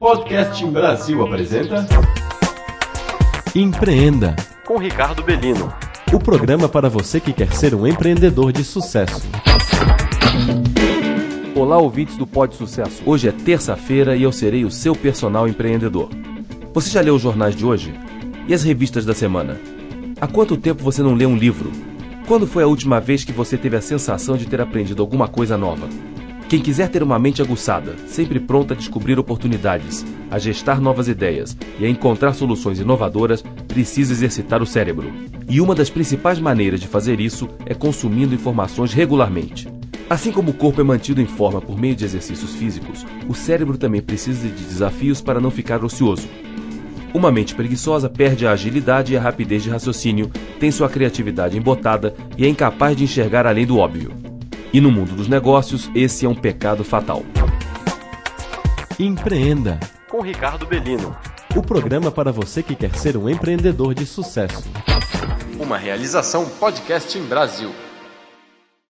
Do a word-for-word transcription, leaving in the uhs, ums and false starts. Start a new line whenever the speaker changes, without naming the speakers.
Podcast Brasil apresenta
Empreenda,
com Ricardo Bellino.
O programa para você que quer ser um empreendedor de sucesso.
Olá, ouvintes do Pod Sucesso. Hoje é terça-feira e eu serei o seu personal empreendedor. Você já leu os jornais de hoje? E as revistas da semana? Há quanto tempo você não lê um livro? Quando foi a última vez que você teve a sensação de ter aprendido alguma coisa nova? Quem quiser ter uma mente aguçada, sempre pronta a descobrir oportunidades, a gestar novas ideias e a encontrar soluções inovadoras, precisa exercitar o cérebro. E uma das principais maneiras de fazer isso é consumindo informações regularmente. Assim como o corpo é mantido em forma por meio de exercícios físicos, o cérebro também precisa de desafios para não ficar ocioso. Uma mente preguiçosa perde a agilidade e a rapidez de raciocínio, tem sua criatividade embotada e é incapaz de enxergar além do óbvio. E no mundo dos negócios, esse é um pecado fatal.
Empreenda,
com Ricardo Bellino.
O programa para você que quer ser um empreendedor de sucesso.
uma realização Podcast Brasil.